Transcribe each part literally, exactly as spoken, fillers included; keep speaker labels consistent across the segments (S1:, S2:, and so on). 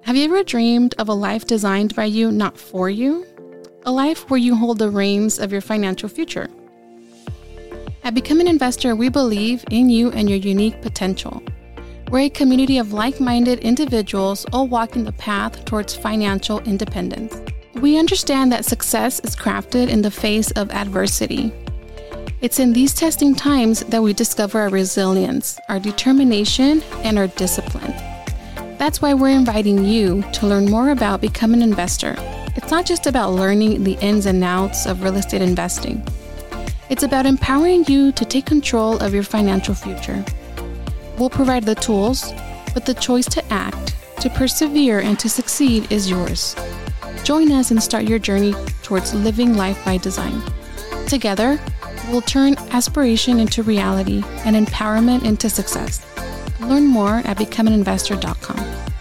S1: Have you ever dreamed of a life designed by you, not for you? A life where you hold the reins of your financial future. At Become an Investor, we believe in you and your unique potential. We're a community of like-minded individuals all walking the path towards financial independence. We understand that success is crafted in the face of adversity. It's in these testing times that we discover our resilience, our determination, and our discipline. That's why we're inviting you to learn more about Become an Investor. It's not just about learning the ins and outs of real estate investing. It's about empowering you to take control of your financial future. We'll provide the tools, but the choice to act, to persevere, and to succeed is yours. Join us and start your journey towards living life by design. Together, we'll turn aspiration into reality and empowerment into success. Learn more at become an investor dot com.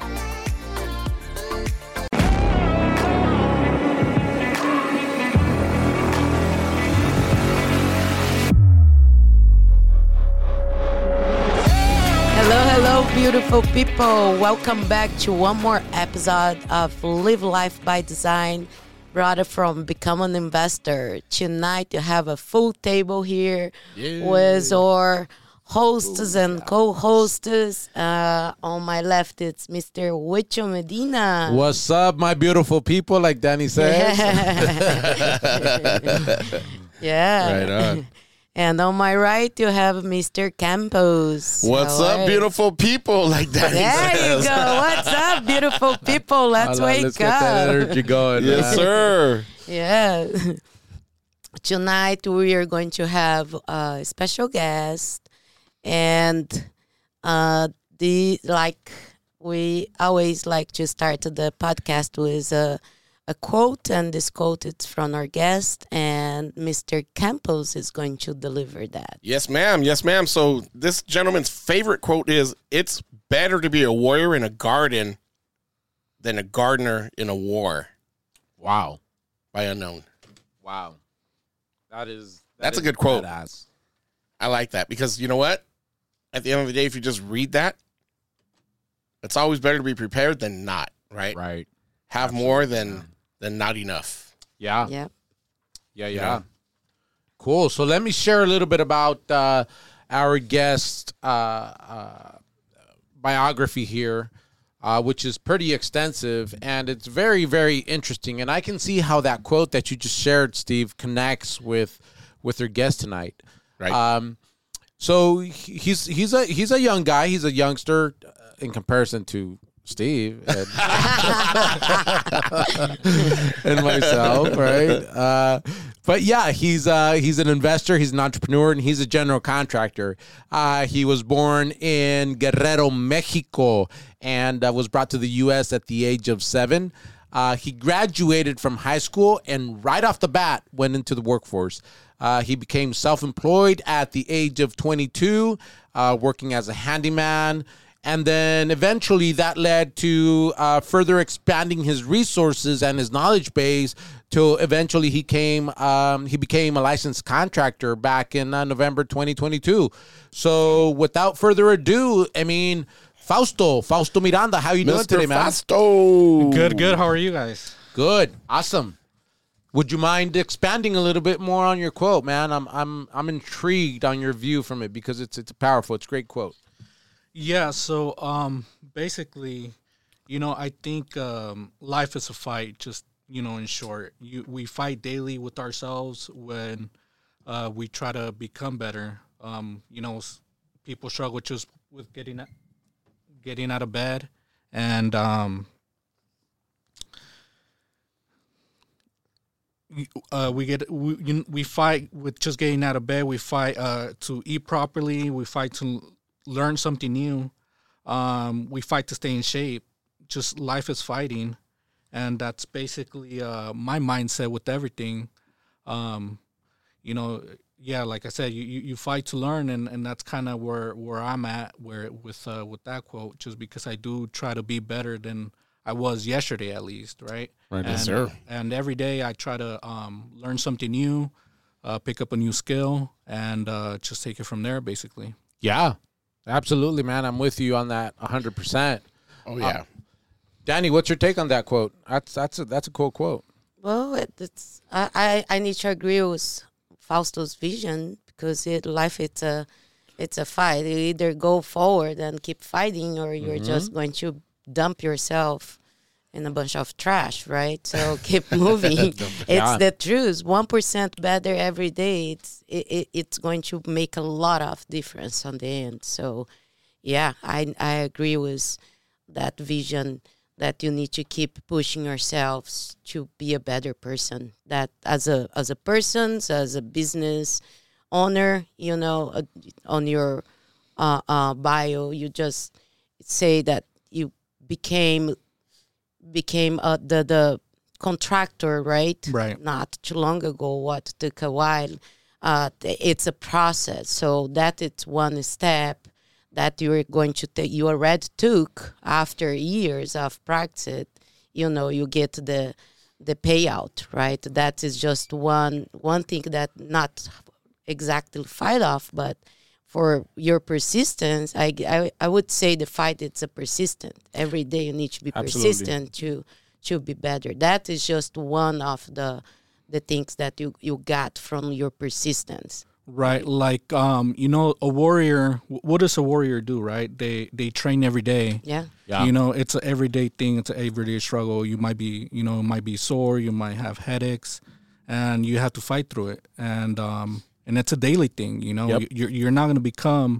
S2: Beautiful people, welcome back to one more episode of Live Life by Design, brought from Become an Investor. Tonight you have a full table here yeah. with our hosts and co-hosts. Uh, on my left, it's Mister Huicho Medina.
S3: What's up, my beautiful people, like Danny says?
S2: yeah.
S3: Right on.
S2: And on my right, you have Mister Campos.
S4: What's
S2: How
S4: up, beautiful people? Like that.
S2: There
S4: says.
S2: you go. What's up, beautiful people? Let's
S3: Hola,
S2: wake
S3: let's
S2: up.
S3: Get that energy going.
S4: Yes, sir.
S2: Yeah. Tonight, we are going to have a special guest. And uh, the like we always like to start the podcast with a a quote, and this quote is from our guest, and Mister Campos is going to deliver that.
S4: Yes, ma'am. Yes, ma'am. So this gentleman's favorite quote is, "It's better to be a warrior in a garden than a gardener in a war."
S3: Wow.
S4: By Unknown.
S3: Wow. That is that
S4: That's
S3: is
S4: a good quote.
S3: Badass.
S4: I like that because you know what? At the end of the day, if you just read that, it's always better to be prepared than not, right?
S3: Right.
S4: Have
S3: Absolutely.
S4: more than than not enough.
S3: Yeah.
S2: Yeah.
S3: Yeah, yeah.
S4: Yeah.
S3: Cool. So let me share a little bit about uh, our guest uh, uh, biography here, uh, which is pretty extensive, and it's very, very interesting. And I can see how that quote that you just shared, Steve, connects with with our guest tonight.
S4: Right.
S3: Um, so he's he's a he's a young guy. He's a youngster in comparison to Steve and, and myself, right? Uh, but yeah, he's uh, he's an investor, he's an entrepreneur, and he's a general contractor. Uh, he was born in Guerrero, Mexico, and uh, was brought to the U S at the age of seven. Uh, he graduated from high school and right off the bat went into the workforce. Uh, he became self-employed at the age of twenty-two, uh, working as a handyman. And then eventually that led to uh, further expanding his resources and his knowledge base till eventually he came um, he became a licensed contractor back in uh, November twenty twenty-two. So without further ado, I mean, Fausto, Fausto Miranda, how you doing
S4: Mister
S3: today, man?
S4: Fausto.
S5: Good, good. How are you guys?
S3: Good, awesome. Would you mind expanding a little bit more on your quote, man? I'm I'm I'm intrigued on your view from it because it's it's powerful. It's a great quote.
S5: Yeah, so um, basically, you know, I think um, life is a fight, just, you know, in short. You, we fight daily with ourselves when uh, we try to become better. Um, you know, s- people struggle just with getting out, getting out of bed. And um, uh, we get we, you- we fight with just getting out of bed. We fight uh, to eat properly. We fight to learn something new. Um, we fight to stay in shape. Just life is fighting, and that's basically uh, my mindset with everything. Um, you know, yeah, like I said, you, you, you fight to learn, and, and that's kind of where, where I'm at. Where with uh, with that quote, just because I do try to be better than I was yesterday, at least, right?
S4: Right,
S5: and,
S4: yes, sir.
S5: And every day I try to um, learn something new, uh, pick up a new skill, and uh, just take it from there, basically.
S3: Yeah. Absolutely, man. I'm with you on that one hundred percent.
S4: Oh, yeah.
S3: Danny, what's your take on that quote? That's that's a, that's a cool quote.
S2: Well, it, it's I, I I need to agree with Fausto's vision because it life it's a it's a fight. You either go forward and keep fighting, or you're
S3: Mm-hmm.
S2: just going to dump yourself in a bunch of trash, right? So keep moving. It's
S3: Yeah.
S2: the truth. One percent better every day. It's it, it, it's going to make a lot of difference on the end. So, yeah, I I agree with that vision. That you need to keep pushing yourselves to be a better person. That as a as a person, as a business owner, you know, uh, on your uh, uh, bio, you just say that you became became uh, the the contractor, right?
S5: Right.
S2: Not too long ago. What took a while. Uh, it's a process. So that it's one step that you're going to take, you already took after years of practice, you know, you get the the payout, right? That is just one one thing that not exactly fight off, but for your persistence, I, I, I would say the fight it's a persistent. Every day you need to be
S3: Absolutely.
S2: persistent to to be better. That is just one of the the things that you, you got from your persistence.
S5: Right, like um, you know, a warrior. What does a warrior do? Right, they they train every day.
S2: Yeah.
S3: Yeah.
S5: You know, it's an everyday thing. It's an everyday struggle. You might be, you know, might be sore. You might have headaches, and you have to fight through it. And um, and it's a daily thing. You know,
S3: Yep.
S5: you're you're not going to become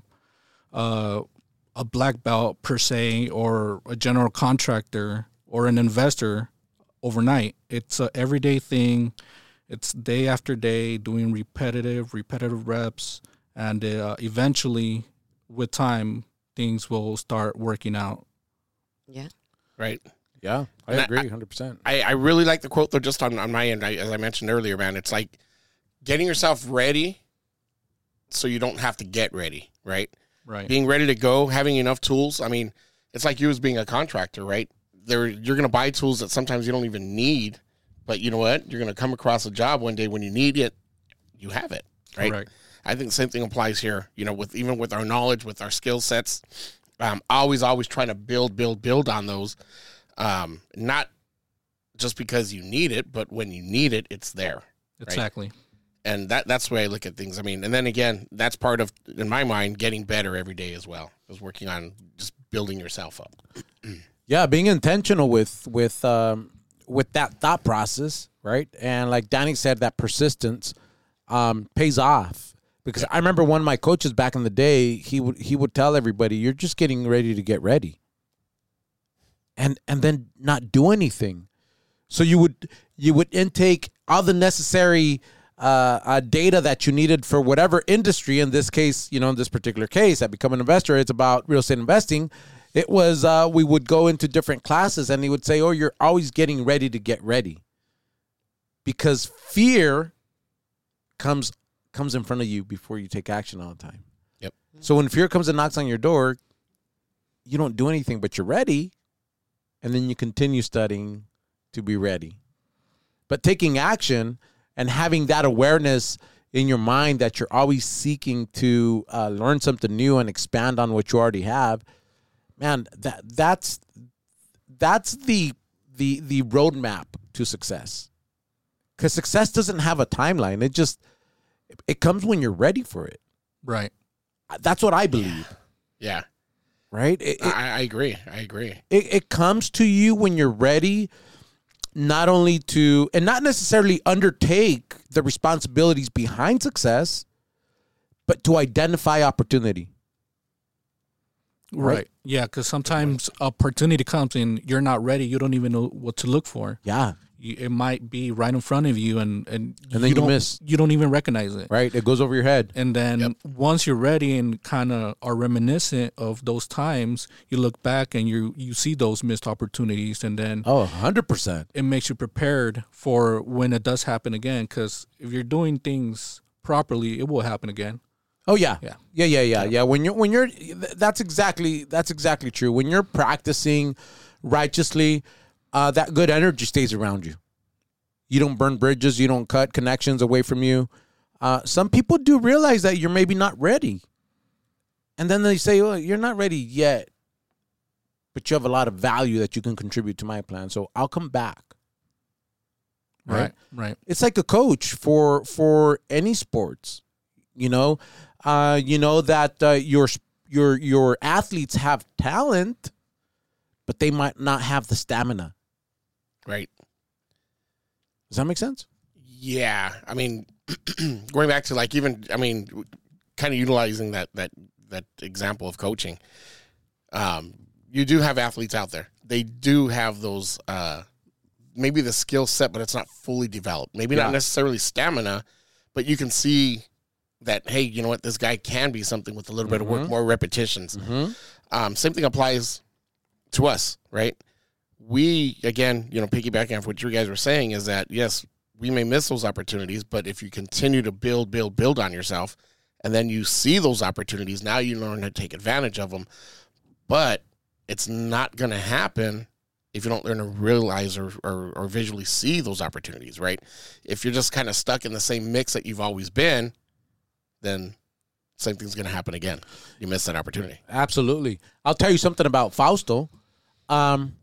S5: uh, a black belt per se, or a general contractor, or an investor overnight. It's a everyday thing. It's day after day doing repetitive, repetitive reps, and uh, eventually, with time, things will start working out.
S2: Yeah.
S4: Right.
S3: Yeah, I
S4: And I-
S3: agree, hundred percent.
S4: I, I really like the quote though. Just on, on my end, I, as I mentioned earlier, man, it's like getting yourself ready so you don't have to get ready, right?
S5: Right.
S4: Being ready to go, having enough tools. I mean, it's like you as being a contractor, right? There, you're going to buy tools that sometimes you don't even need, but you know what? You're going to come across a job one day when you need it, you have it, right?
S5: Correct.
S4: I think the same thing applies here. You know, with even with our knowledge, with our skill sets, um, always, always trying to build, build, build on those. Um, not just because you need it, but when you need it, it's there.
S5: Exactly.
S4: And that that's the way I look at things. I mean, and then again, that's part of, in my mind, getting better every day as well. Is working on just building yourself up.
S3: Yeah, being intentional with with um, with that thought process, right? And like Danny said, that persistence um, pays off. Because I remember one of my coaches back in the day, he would he would tell everybody, "You're just getting ready to get ready," and and then not do anything. So you would you would intake all the necessary uh, uh, data that you needed for whatever industry. In this case, you know, in this particular case, at Become an Investor, it's about real estate investing. It was uh, we would go into different classes, and he would say, "Oh, you're always getting ready to get ready," because fear comes comes in front of you before you take action all the time.
S4: Yep.
S3: So when fear comes and knocks on your door, you don't do anything, but you're ready, and then you continue studying to be ready. But taking action and having that awareness in your mind that you're always seeking to uh, learn something new and expand on what you already have, man, that that's that's the the the roadmap to success. Because success doesn't have a timeline. It just it comes when you're ready for it.
S5: Right.
S3: That's what I believe.
S4: Yeah,
S3: Right? It, it,
S4: I, I agree. I agree.
S3: it, it comes to you when you're ready, not only to, and not necessarily undertake the responsibilities behind success, but to identify opportunity.
S5: Right.
S3: Right.
S5: Yeah, because sometimes opportunity comes and you're not ready. You don't even know what to look for.
S3: Yeah.
S5: You, it might be right in front of you, and and,
S3: And then you
S5: don't
S3: miss.
S5: You don't even recognize it.
S3: Right? It goes over your head.
S5: And then once you're ready and kind of are reminiscent of those times, you look back and you you see those missed opportunities, and then
S3: Oh, one hundred percent.
S5: it makes you prepared for when it does happen again. Because if you're doing things properly, it will happen again.
S3: Oh yeah.
S5: Yeah.
S3: Yeah, yeah, yeah, yeah. When you're when you're that's exactly that's exactly true. When you're practicing righteously, uh, that good energy stays around you. You don't burn bridges, you don't cut connections away from you. Uh, some people do realize that you're maybe not ready. And then they say, "Well, you're not ready yet." but you have a lot of value that you can contribute to my plan. So I'll come back. Right.
S5: Right. Right.
S3: It's like a coach for for any sports. You know, uh, you know that uh, your your your athletes have talent, but they might not have the stamina.
S4: Right.
S3: Does that make sense?
S4: Yeah. I mean, going back to like even, I mean, kind of utilizing that that that example of coaching. Um, you do have athletes out there. They do have those. Uh, maybe the skill set, but it's not fully developed. Maybe
S3: Yeah.
S4: not necessarily stamina, but you can see that, hey, you know what, this guy can be something with a little bit of work, more repetitions.
S3: Mm-hmm.
S4: Um, same thing applies to us, right? We, again, you know, piggybacking off what you guys were saying is that, yes, we may miss those opportunities, but if you continue to build, build, build on yourself, and then you see those opportunities, now you learn to take advantage of them. But it's not going to happen if you don't learn to realize or, or, or visually see those opportunities, right? If you're just kind of stuck in the same mix that you've always been, then same thing's going to happen again. You miss that opportunity.
S3: Absolutely. I'll tell you something about Fausto. Um,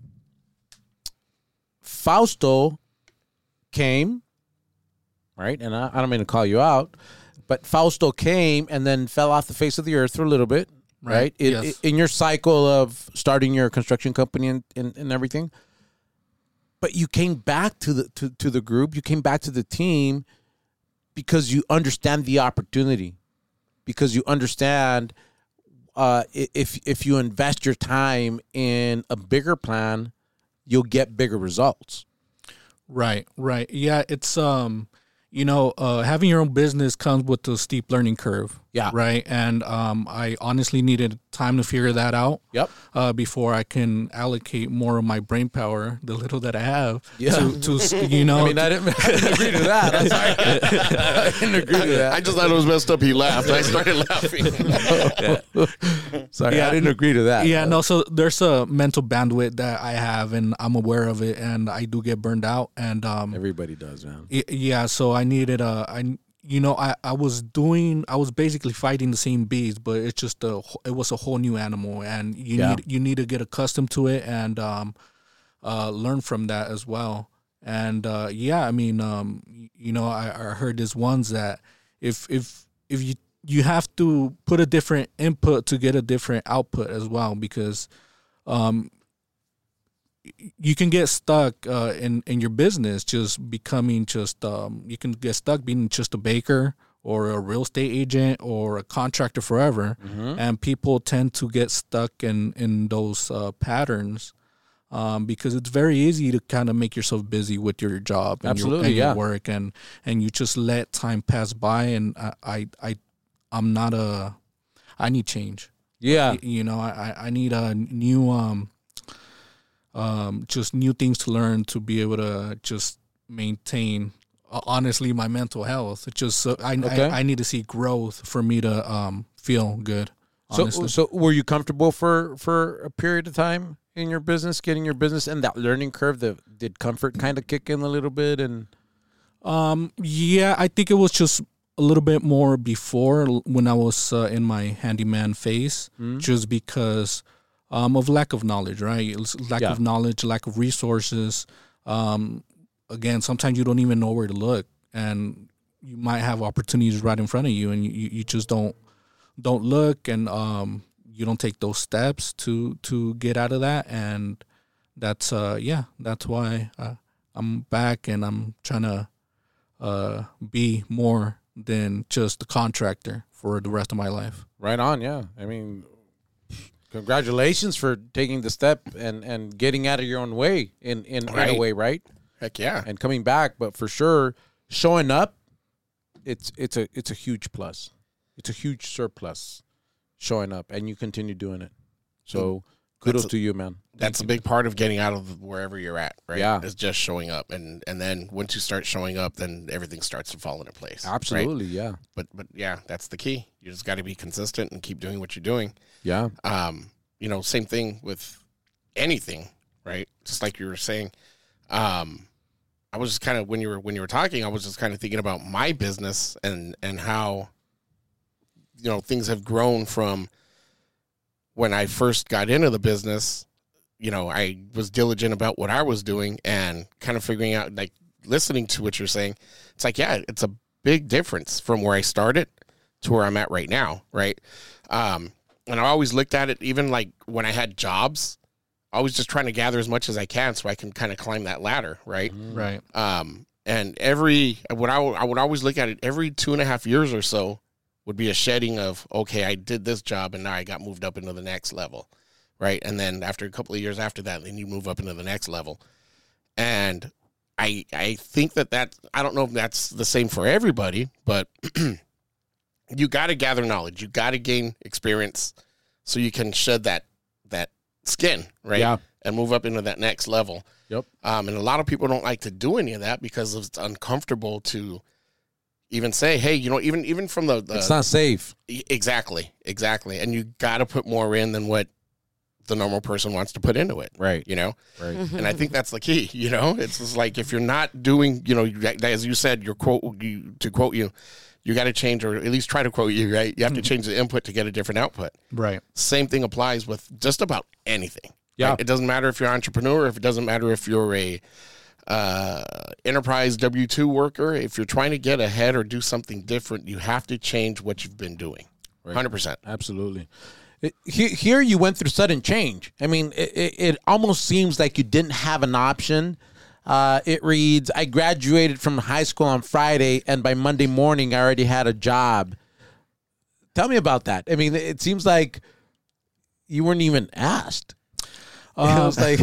S3: Fausto came, right? And I, I don't mean to call you out, but Fausto came and then fell off the face of the earth for a little bit. Right,
S5: Right.
S3: It,
S5: Yes.
S3: it- in your cycle of starting your construction company and, and, and everything, but you came back to the to, to the group. You came back to the team because you understand the opportunity, because you understand uh, i- if if you invest your time in a bigger plan, you'll get bigger results.
S5: Right, right. Yeah, it's um, you know, uh, having your own business comes with a steep learning curve.
S3: Yeah.
S5: Right. And um, I honestly needed time to figure that out.
S3: Yep.
S5: Uh, before I can allocate more of my brain power, the little that I have,
S3: Yeah.
S5: to, to you know.
S3: I mean, I didn't, I didn't agree to that. I'm sorry. I didn't agree to that.
S4: I just thought it was messed up. He laughed. I started laughing.
S3: Sorry,
S5: Yeah.
S3: I didn't agree to that.
S5: Yeah, no. So there's a mental bandwidth that I have, and I'm aware of it, and I do get burned out. And um,
S3: Everybody does, man.
S5: y- yeah, so I needed a, I, you know, I, I was doing, I was basically fighting the same bees, but it's just a, wh- it was a whole new animal, and you
S3: Yeah.
S5: need, you need to get accustomed to it and um, uh, learn from that as well. And uh, yeah, I mean, um, y- you know, I, I heard this ones that if if if you you have to put a different input to get a different output as well, because um, y- you can get stuck uh, in in your business just becoming just um, you can get stuck being just a baker or a real estate agent or a contractor forever, and people tend to get stuck in in those uh, patterns. Um, because it's very easy to kind of make yourself busy with your job and,
S3: Absolutely,
S5: your, and
S3: yeah.
S5: your work, and and you just let time pass by. And I, I, I I'm not a, I need change.
S3: Yeah.
S5: Y- You know, I, I need a new, um, um, just new things to learn to be able to just maintain. Uh, honestly, my mental health. It's just so I,
S3: Okay.
S5: I I need to see growth for me to um feel good.
S3: So,
S5: Honestly.
S3: so were you comfortable for, for a period of time in your business, getting your business, and that learning curve? That did comfort kind of kick in a little bit, and
S5: Um, yeah, I think it was just a little bit more before l- when I was uh, in my handyman phase, just because um, of lack of knowledge, right? It's lack
S3: Yeah.
S5: of knowledge, lack of resources. Um, again, sometimes you don't even know where to look, and you might have opportunities right in front of you, and you, you just don't don't look, and um, you don't take those steps to to get out of that, and that's uh, yeah, that's why uh, I'm back, and I'm trying to uh, be more than just a contractor for the rest of my life.
S3: right on. Yeah, I mean, congratulations for taking the step and, and getting out of your own way in in, in a
S4: Right.
S3: way, right?
S4: Heck yeah.
S3: And coming back, but for sure, showing up, it's it's a it's a huge plus. It's a huge surplus showing up, and you continue doing it. So kudos
S4: That's a-
S3: to you, man.
S4: That's a big part of getting out of wherever you're at, right?
S3: Yeah.
S4: It's just showing up. And and then once you start showing up, then everything starts to fall into place. right?
S3: Absolutely, yeah,
S4: But but yeah, that's the key. You just got to be consistent and keep doing what you're doing.
S3: yeah,
S4: Um, you know, same thing with anything, right? Just like you were saying. Um, I was just kind of when you were when you were talking, I was just kind of thinking about my business and and how you know things have grown from when I first got into the business you know, I was diligent about what I was doing and kind of figuring out, like, listening to what you're saying. It's like, yeah, it's a big difference from where I started to where I'm at right now, right? Um, and I always looked at it, even like when I had jobs, I was just trying to gather as much as I can so I can kind of climb that ladder, right?
S5: Right.
S4: Um, and every, what I, I would always look at it, every two and a half years or so would be a shedding of, okay, I did this job and now I got moved up into the next level, right? And then after a couple of years after that, then you move up into the next level. And I I think that that, I don't know if that's the same for everybody, but you got to gather knowledge. You got to gain experience so you can shed that that skin, right?
S3: Yeah.
S4: And move up into that next level.
S3: Yep.
S4: Um, and a lot of people don't like to do any of that because it's uncomfortable to even say, hey, you know, even even from the, the
S3: It's not safe.
S4: exactly, exactly. And you got to put more in than what the normal person wants to put into it.
S3: Right.
S4: You know?
S3: Right.
S4: And I think that's the key, you know? It's just like, if you're not doing, you know, you- as you said, your quote, you, to quote you, you got to change, or at least try to quote you, right? You have to change the input to get a different output.
S5: Right.
S4: Same thing applies with just about anything.
S3: Yeah.
S4: Right? It doesn't matter if you're an entrepreneur, if it doesn't matter if you're a uh, enterprise W two worker. If you're trying to get ahead or do something different, you have to change what you've been doing. one hundred percent.
S3: Absolutely. It- he- Here you went through sudden change. I mean, it, it, it almost seems like you didn't have an option. Uh, it reads, I graduated from high school on Friday, and by Monday morning, I already had a job. Tell me about that. I mean, it seems like you weren't even asked. it was like,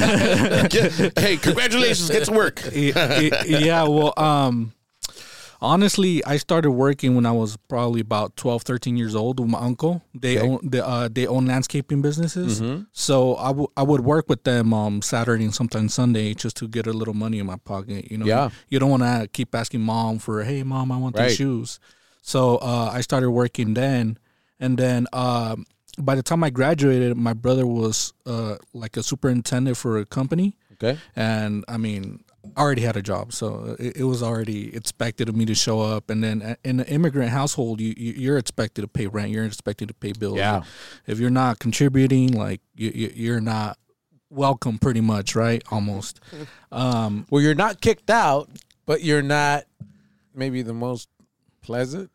S4: Hey, congratulations, get to work.
S5: Y- y- yeah, well, um, honestly, I started working when I was probably about twelve, thirteen years old with my uncle. They
S3: Okay.
S5: own they, uh, they own landscaping businesses. So I, w- I would work with them um, Saturday and sometimes Sunday just to get a little money in my pocket. You know,
S3: Yeah.
S5: you don't want to keep asking mom for, hey, mom, I want
S3: Right.
S5: these shoes. So uh, I started working then. And then um, by the time I graduated, my brother was uh, like a superintendent for a company.
S3: okay.
S5: And I mean, I already had a job, so it, it was already expected of me to show up. And then in an immigrant household, you, you you're expected to pay rent, you're expected to pay bills.
S3: Yeah.
S5: If you're not contributing, like you, you, you're not welcome, pretty much, right? Almost. Um,
S3: Well, you're not kicked out, but you're not maybe the most pleasant.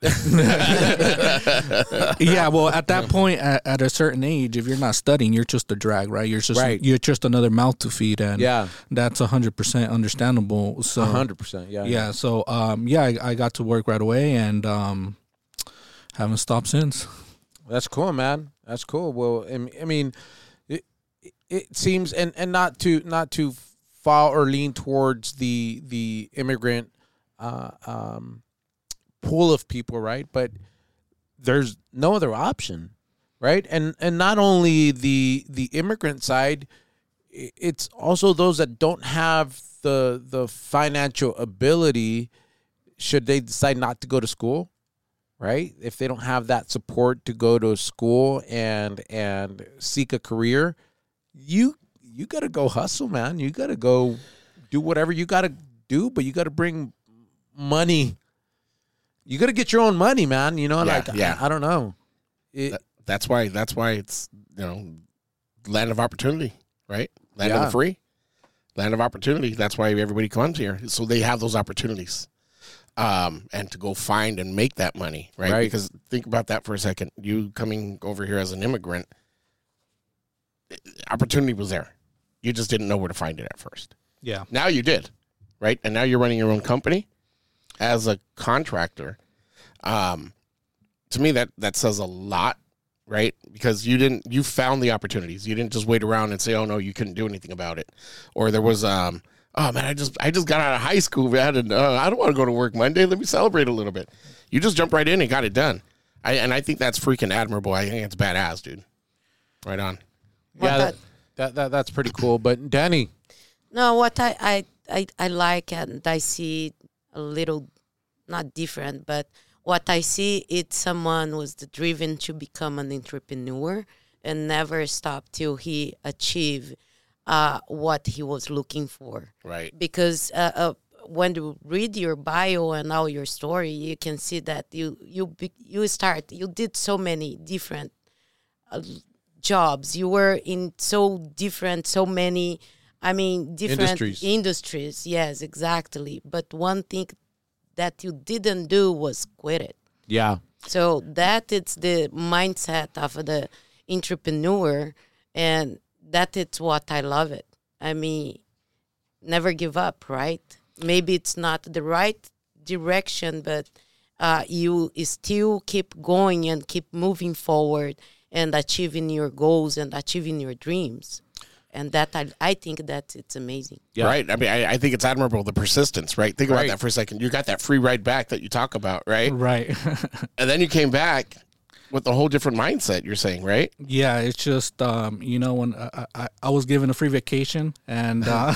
S5: yeah. Well, at that point, at, at a certain age, if you're not studying, you're just a drag, right? You're just
S3: Right.
S5: you're just another mouth to feed, and
S3: Yeah.
S5: that's a hundred percent understandable. So
S3: one hundred percent. Yeah.
S5: yeah, so um, yeah, I, I got to work right away and um, haven't stopped since.
S3: That's cool, man. That's cool. Well, I mean- I mean, it it seems, and, and not to not to fall or lean towards the the immigrant uh, um, pool of people, right? But there's no other option, right? And and not only the the immigrant side, i- it's also those that don't have the the financial ability. Should they decide not to go to school? Right? If they don't have that support to go to school and and seek a career, you you got to go hustle, man. You got to go do whatever you got to do, but you got to bring money. You got to get your own money, man. You know,
S4: Yeah,
S3: like
S4: yeah.
S3: I, I don't know. It,
S4: That- That's why. That's why it's, you know, land of opportunity, right? Land of
S3: Yeah.
S4: the free, land of opportunity. That's why everybody comes here, so they have those opportunities, um, and to go find and make that money, right?
S3: Right.
S4: Because think about that for a second. You coming over here as an immigrant, opportunity was there. You just didn't know where to find it at first.
S5: Yeah.
S4: Now you did, right? And now you're running your own company as a contractor. Um, to me, that that says a lot, right? Because you didn't, you found the opportunities. You didn't just wait around and say, "Oh no, you couldn't do anything about it," or there was, um, "Oh man, I just I just got out of high school, man, and uh, I don't want to go to work Monday. Let me celebrate a little bit." You just jumped right in and got it done. I, and I think that's freaking admirable. I think it's badass, dude. Right on.
S2: Well,
S3: yeah,
S2: that-
S3: that, that that that's pretty cool. But Danny,
S2: No, what I, I, I, I like and I see a little, not different, but what I see, it's someone was driven to become an entrepreneur and never stop till he achieve uh, what he was looking for.
S4: Right.
S2: Because uh, uh, when you read your bio and all your story, you can see that you you be, you start you did so many different uh, jobs. You were in so different, so many, I mean, different
S3: Industries.
S2: industries. Yes, exactly. But one thing that you didn't do was quit it.
S3: Yeah.
S2: So that it's the mindset of the entrepreneur, and that it's what I love it. I mean, never give up, right? Maybe it's not the right direction, but uh, you still keep going and keep moving forward and achieving your goals and achieving your dreams. And that I, I think that it's amazing.
S3: Yeah.
S4: Right. I mean, I, I think it's admirable, the persistence, right? Think
S3: Right.
S4: about that for a second. You got that free ride back that you talk about, right?
S5: Right.
S4: And then you came back with a whole different mindset, you're saying, right?
S5: Yeah, it's just um, you know, when I, I, I was given a free vacation, and uh,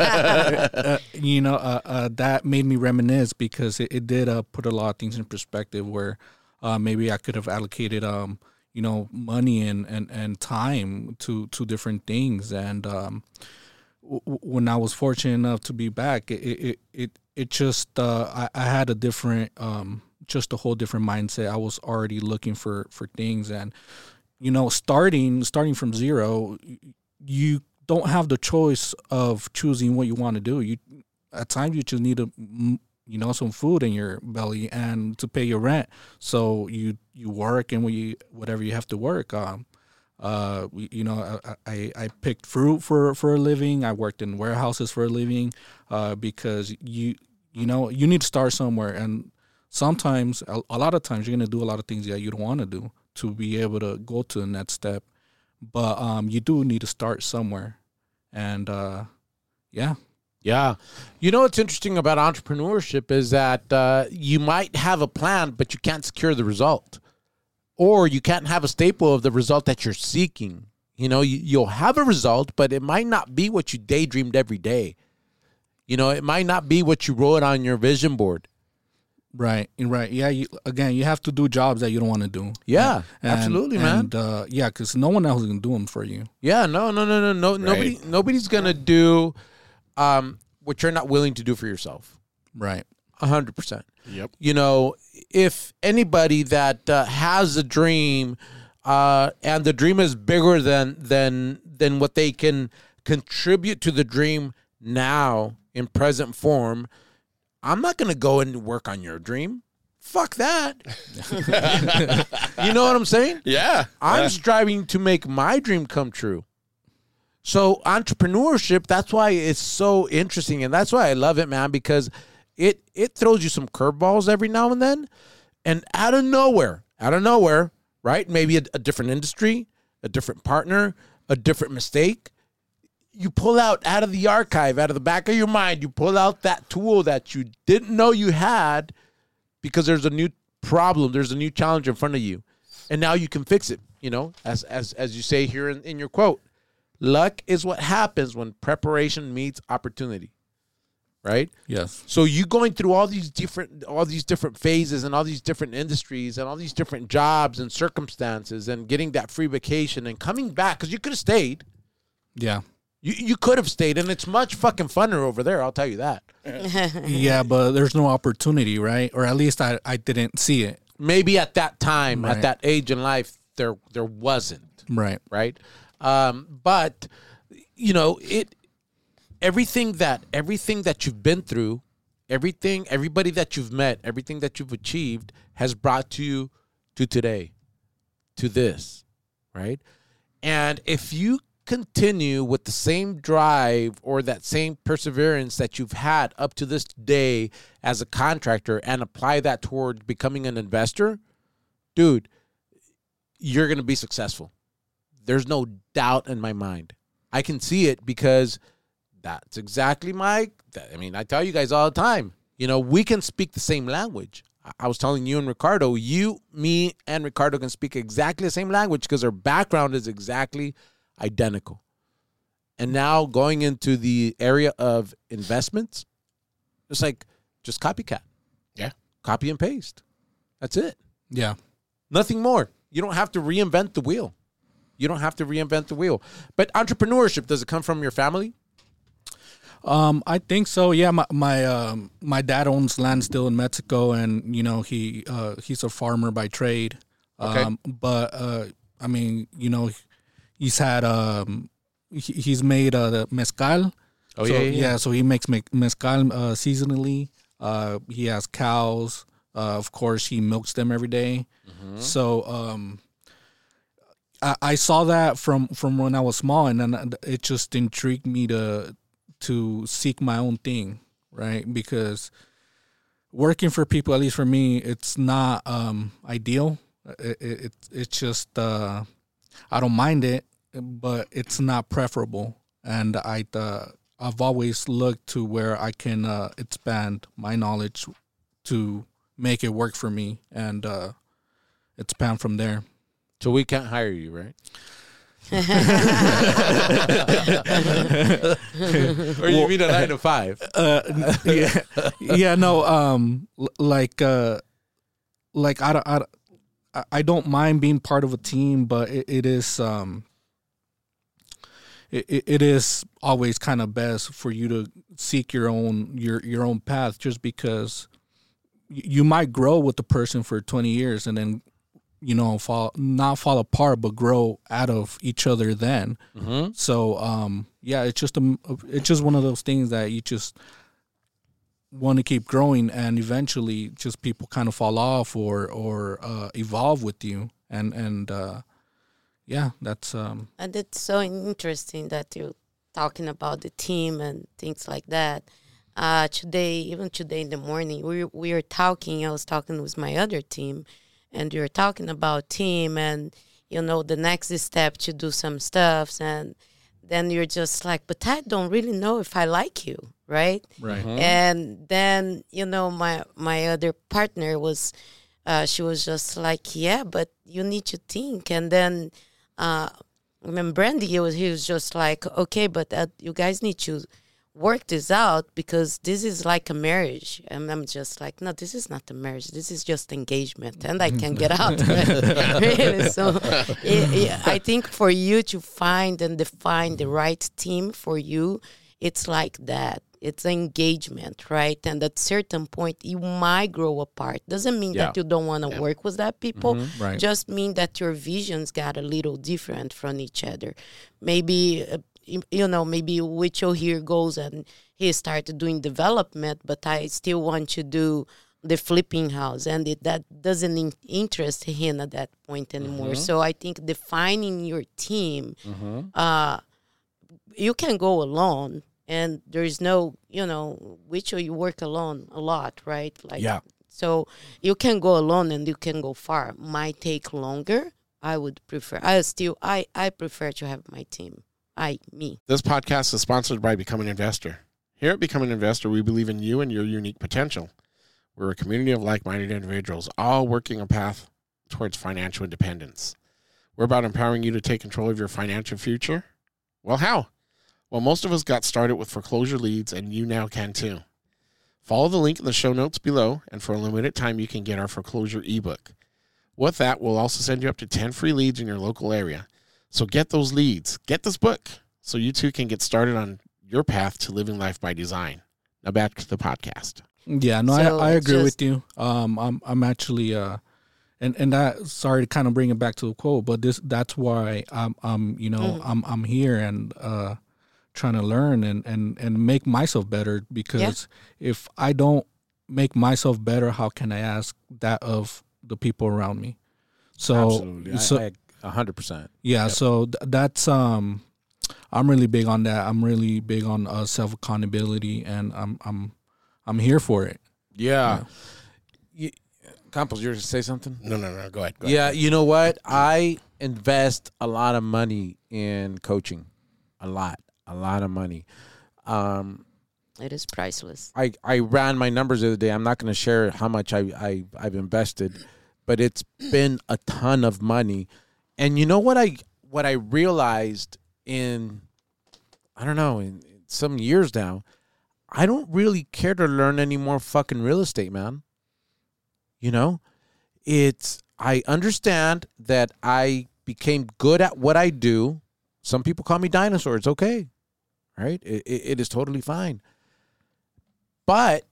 S5: uh, you know uh, uh, that made me reminisce, because it, it did uh, put a lot of things in perspective, where uh, maybe I could have allocated um, you know, money and, and, and time to, to different things. And um, w- when I was fortunate enough to be back, it it it, it just uh, I, I had a different um, just a whole different mindset. I was already looking for, for things, and you know, starting starting from zero, you don't have the choice of choosing what you want to do. You at times you just need to, you know, some food in your belly and to pay your rent. So you you work, and we whatever you have to work. Um, uh, we, you know, I, I I picked fruit for, for a living. I worked in warehouses for a living, uh, because you you know you need to start somewhere, and sometimes a, a lot of times you're gonna do a lot of things that you don't want to do to be able to go to the next step. But um, you do need to start somewhere, and uh, yeah.
S3: Yeah. You know what's interesting about entrepreneurship is that uh, you might have a plan, but you can't secure the result. Or you can't have a staple of the result that you're seeking. You know, you, you'll have a result, but it might not be what you daydreamed every day. You know, it might not be what you wrote on your vision board.
S5: Right, right. Yeah, you, again, you have to do jobs that you don't want to do.
S3: Yeah,
S5: And-
S3: absolutely, man.
S5: And, uh, yeah, because no one else is going to do them for you.
S3: Yeah, no, no, no, no, no. Nobody, nobody's gonna do um, what you're not willing to do for yourself.
S5: Right.
S3: A hundred percent.
S4: Yep.
S3: You know, if anybody that uh, has a dream, uh, and the dream is bigger than than than what they can contribute to the dream now in present form, I'm not gonna go and work on your dream. Fuck that. You know what I'm saying?
S4: Yeah.
S3: I'm
S4: Yeah.
S3: striving to make my dream come true. So entrepreneurship, that's why it's so interesting, and that's why I love it, man, because it it throws you some curveballs every now and then, and out of nowhere, out of nowhere, right? Maybe a, a different industry, a different partner, a different mistake. You pull out out of the archive, out of the back of your mind, you pull out that tool that you didn't know you had, because there's a new problem, there's a new challenge in front of you, and now you can fix it. You know, as as as you say here in, in your quote. Luck is what happens when preparation meets opportunity, right?
S5: Yes.
S3: So you going through all these different, all these different phases and all these different industries and all these different jobs and circumstances, and getting that free vacation and coming back, because you could have stayed.
S5: Yeah.
S3: You you could have stayed, and it's much fucking funner over there. I'll tell you that.
S5: Yeah, but there's no opportunity, right? Or at least I, I didn't see it.
S3: Maybe at that time,
S5: Right.
S3: at that age in life, there there wasn't.
S5: Right.
S3: Right? Um, but you know, it everything that everything that you've been through, everything, everybody that you've met, everything that you've achieved has brought you to today, to this, right? And if you continue with the same drive or that same perseverance that you've had up to this day as a contractor and apply that toward becoming an investor, dude, you're going to be successful. There's no doubt in my mind. I can see it because that's exactly my, I mean, I tell you guys all the time, you know, we can speak the same language. I was telling you and Ricardo, you, me, and Ricardo can speak exactly the same language because our background is exactly identical. And now going into the area of investments, it's like just copycat.
S4: Yeah.
S3: Copy and paste. That's it.
S5: Yeah.
S3: Nothing more. You don't have to reinvent the wheel. You don't have to reinvent the wheel. But entrepreneurship, does it come from your family?
S5: Um, I think so. Yeah, my my um, my dad owns land still in Mexico, and you know he uh, he's a farmer by trade.
S3: Okay.
S5: Um, but uh, I mean, you know, he's had um he, he's made uh the mezcal.
S3: Oh
S5: so,
S3: yeah, yeah, yeah.
S5: So he makes me- mezcal uh, seasonally. Uh, he has cows. Uh, of course, he milks them every day.
S3: Mm-hmm.
S5: So um, I, I saw that from, from when I was small, and then it just intrigued me to to seek my own thing, right? Because working for people, at least for me, it's not um, ideal. It, it it's just uh, I don't mind it, but it's not preferable, and I. Uh, I've always looked to where I can uh, expand my knowledge to make it work for me and uh, expand from there.
S3: So we can't hire you, right? Or you mean a nine to five?
S5: Uh, yeah, yeah, no, um, l- like, uh, like I don't, I, don't- I don't mind being part of a team, but it, it is, um, it, it is always kind of best for you to seek your own your your own path, just because y- you might grow with the person for twenty years and then, you know, fall not fall apart, but grow out of each other then.
S3: Mm-hmm.
S5: So um, yeah, it's just a it's just one of those things that you just want to keep growing, and eventually just people kind of fall off or or uh, evolve with you, and and uh, yeah, that's um,
S2: And it's so interesting that you're talking about the team and things like that. Uh, today, even today in the morning, we we were talking. I was talking with my other team, and we were talking about team and, you know, the next step to do some stuff. And then you're just like, but I don't really know if I like you, right?
S5: right.
S2: And then, you know, my my other partner was, uh, she was just like, yeah, but you need to think. And then, uh, when Brandy, he was, he was just like, okay, but uh, you guys need to work this out because this is like a marriage. And I'm just like, no, this is not a marriage. This is just engagement. And I can get out. Really. So it, it, I think for you to find and define the right team for you, it's like that. It's engagement, right? And at certain point, you might grow apart. Doesn't mean
S3: Yeah.
S2: that you don't want to
S4: Yeah.
S2: work with that people.
S5: Right.
S2: Just mean that your visions got a little different from each other. Maybe, uh, you you know, maybe Wicho here goes and he started doing development, but I still want to do the flipping house, and it, that doesn't in- interest him at that point anymore. So I think defining your team, uh, you can go alone. And there's no, you know, which you work alone a lot, right? Like,
S3: Yeah.
S2: So you can go alone and you can go far. Might take longer. I would prefer. I still, I, I prefer to have my team. I, me.
S4: This podcast is sponsored by Become an Investor. Here at Become an Investor, we believe in you and your unique potential. We're a community of like-minded individuals, all working a path towards financial independence. We're about empowering you to take control of your financial future. Well, how? Well, most of us got started with foreclosure leads, and you now can too. Follow the link in the show notes below, and for a limited time, you can get our foreclosure ebook. With that, we'll also send you up to ten free leads in your local area. So get those leads. Get this book so you too can get started on your path to living life by design. Now back to the podcast.
S5: Yeah, no,
S2: So
S5: I, I agree
S2: just-
S5: with you. Um, I'm I'm actually uh, and and that sorry to kind of bring it back to the quote, but this that's why I'm I'm you know I'm I'm here and uh, trying to learn and and and make myself better, because if I don't make myself better, how can I ask that of the people around me? So
S3: Absolutely.
S5: so
S3: I, I, one hundred percent.
S5: yeah,
S3: Yep.
S5: so th- that's um, I'm really big on that. I'm really big on uh, self accountability, and I'm I'm I'm here for it.
S3: Yeah. You, Campos, you're going to say something?
S4: No, no, no. Go ahead. Go ahead.
S3: Yeah, you know what? I invest a lot of money in coaching. A lot. A lot of money. Um,
S2: It is priceless.
S3: I, I ran my numbers the other day. I'm not going to share how much I, I, I've invested, but it's been a ton of money. And you know what I what I realized in, I don't know, in some years now, I don't really care to learn any more fucking real estate, man. You know, it's, I understand that I became good at what I do. Some people call me dinosaur. It's okay, right? It, it, it is totally fine. But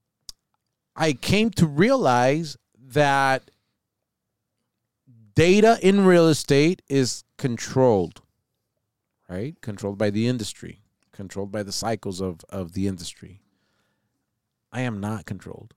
S3: I came to realize that data in real estate is controlled. right? Controlled by the industry, controlled by the cycles of, of the industry. I am not controlled.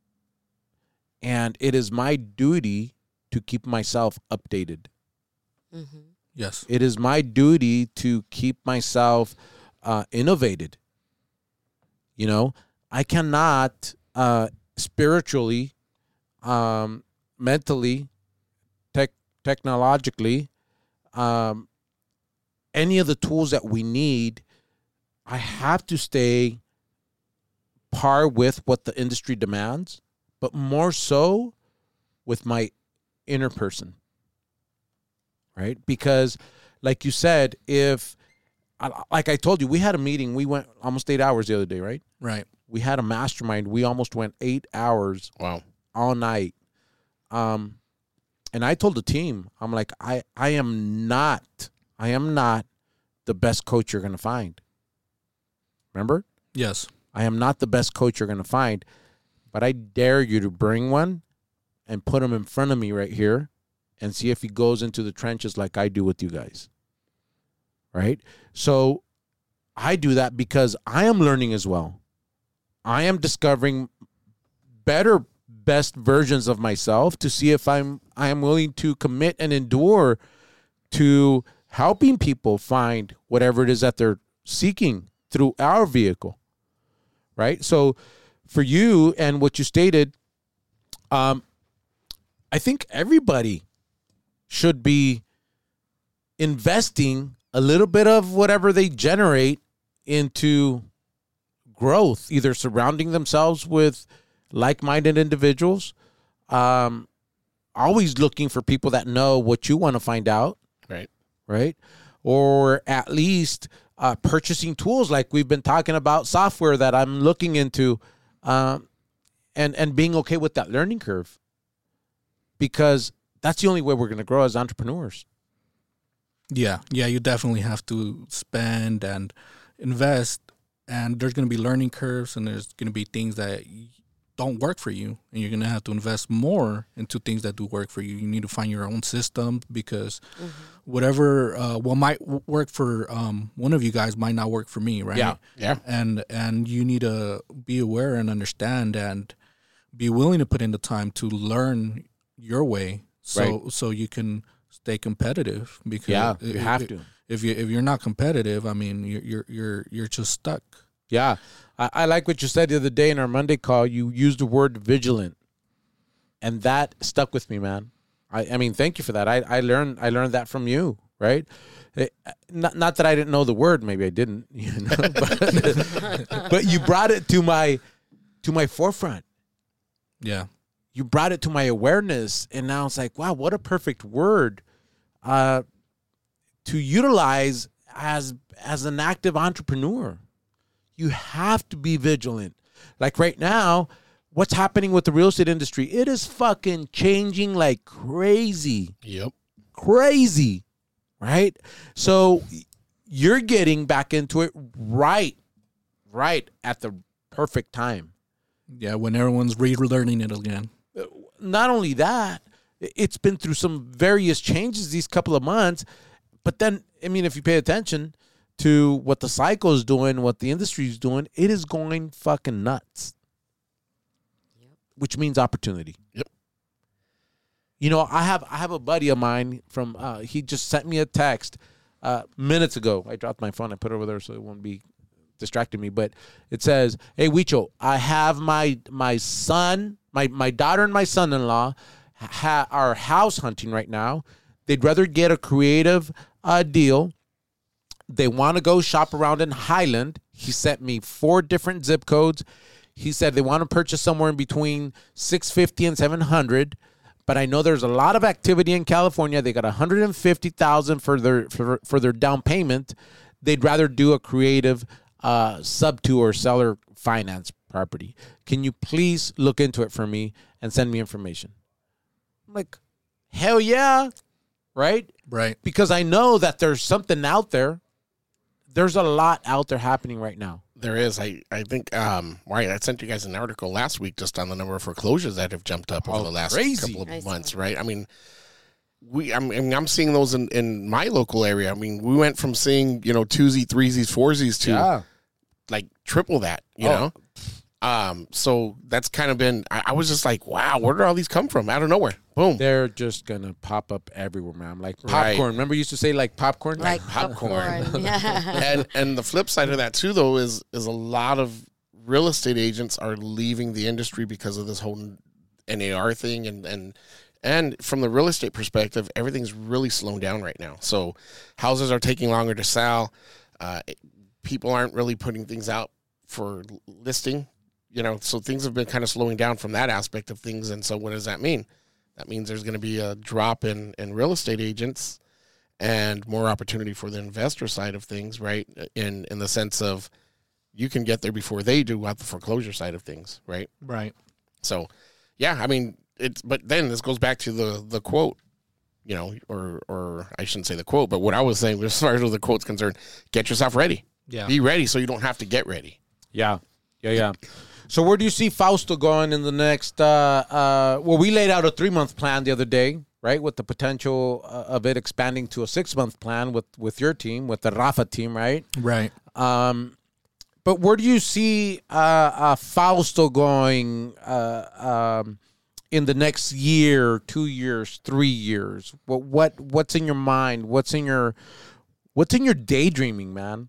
S3: And it is my duty to keep myself updated.
S2: Mm-hmm.
S5: Yes.
S3: It is my duty to keep myself uh, innovated. You know, I cannot uh, spiritually, um, mentally, tech, technologically, um, any of the tools that we need, I have to stay par with what the industry demands, but more so with my inner person, right? Because like you said, if, like I told you, we had a meeting, we went almost eight hours the other day, right?
S5: Right.
S3: We had a mastermind. We almost went eight hours
S4: Wow.
S3: all night. Um, and I told the team, I'm like, I, I am not, I am not the best coach you're going to find. Remember?
S5: Yes.
S3: I am not the best coach you're going to find, but I dare you to bring one and put him in front of me right here and see if he goes into the trenches like I do with you guys. Right? So I do that because I am learning as well. I am discovering better, best versions of myself to see if I'm I am willing to commit and endure to helping people find whatever it is that they're seeking through our vehicle. Right? So for you and what you stated, um, I think everybody should be investing a little bit of whatever they generate into growth, either surrounding themselves with like-minded individuals, um, always looking for people that know what you want to find out,
S4: Right.
S3: right? Or at least uh, purchasing tools like we've been talking about, software that I'm looking into, um, and, and being okay with that learning curve, because that's the only way we're going to grow as entrepreneurs.
S5: Yeah. Yeah. You definitely have to spend and invest, and there's going to be learning curves, and there's going to be things that don't work for you, and you're going to have to invest more into things that do work for you. You need to find your own system, because mm-hmm. whatever uh, what might w- work for um, one of you guys might not work for me, right?
S3: Yeah,
S4: yeah.
S5: And and you need to be aware and understand and be willing to put in the time to learn your way, so
S3: Right.
S5: so you can stay competitive. Because
S3: Yeah, you
S5: if,
S3: have to.
S5: If you if you're not competitive, I mean, you're you're you're, you're just stuck.
S3: Yeah. I, I like what you said the other day in our Monday call. You used the word vigilant, and that stuck with me, man. I, I mean, thank you for that. I, I learned I learned that from you, right? It, not not that I didn't know the word. Maybe I didn't, you know, but, but you brought it to my to my forefront.
S5: Yeah.
S3: You brought it to my awareness, and now it's like, wow, what a perfect word uh, to utilize as as an active entrepreneur. You have to be vigilant. Like right now, what's happening with the real estate industry? It is fucking changing like crazy.
S4: Yep.
S3: Crazy, right? So you're getting back into it right, right at the perfect time.
S5: Yeah, when everyone's relearning it again.
S3: Not only that, it's been through some various changes these couple of months. But then, I mean, if you pay attention to what the cycle is doing, what the industry is doing, it is going fucking nuts. Yep. Which means opportunity.
S4: Yep.
S3: You know, I have I have a buddy of mine from, uh, he just sent me a text uh, minutes ago. I dropped my phone. I put it over there so it won't be distracting me. But it says, hey, Huicho, I have my my son, my, my daughter and my son-in-law ha- are house hunting right now. They'd rather get a creative uh, deal. They want to go shop around in Highland. He sent me four different zip codes. He said they want to purchase somewhere in between six fifty and seven hundred. But I know there's a lot of activity in California. They got one hundred fifty thousand for their for, for their down payment. They'd rather do a creative uh, sub to or seller finance property. Can you please look into it for me and send me information? I'm like, hell yeah, right?
S5: Right.
S3: Because I know that there's something out there. There's a lot out there happening right now.
S4: There is. I, I think, um, right, I sent you guys an article last week just on the number of foreclosures that have jumped up over
S3: Oh,
S4: the last
S3: crazy.
S4: couple
S2: I
S4: of
S2: saw
S4: months,
S2: that.
S4: right? I mean, we, I mean, I'm seeing those in, in my local area. I mean, we went from seeing, you know, twosies, threesies, foursies to
S3: Yeah.
S4: like triple that, you
S3: Oh.
S4: know? Um, so that's kind of been, I, I was just like, wow, where did all these come from? Out of nowhere. Boom.
S3: They're just gonna pop up everywhere, man. Like popcorn.
S4: Right.
S3: Remember, you used to say like popcorn.
S2: Like
S4: popcorn.
S2: popcorn. Yeah.
S4: and and the flip side of that too, though, is is a lot of real estate agents are leaving the industry because of this whole N A R thing, and and and from the real estate perspective, everything's really slowing down right now. So houses are taking longer to sell. Uh, people aren't really putting things out for listing, you know. So things have been kind of slowing down from that aspect of things. And so, what does that mean? That means there's going to be a drop in in real estate agents, and more opportunity for the investor side of things, right? In in the sense of you can get there before they do at the foreclosure side of things, right?
S5: Right.
S4: So, yeah, I mean, it's, but then this goes back to the the quote, you know, or or I shouldn't say the quote, but what I was saying as far as the quote's concerned, get yourself ready.
S5: Yeah.
S4: Be ready so you don't have to get ready.
S3: Yeah, yeah, yeah. So where do you see Fausto going in the next? Uh, uh, well, we laid out a three-month plan the other day, right? With the potential uh, of it expanding to a six-month plan with with your team, with the Rafa team, right?
S5: Right.
S3: Um, but where do you see uh, uh, Fausto going uh, um, in the next year, two years, three years? What what what's in your mind? What's in your what's in your daydreaming, man?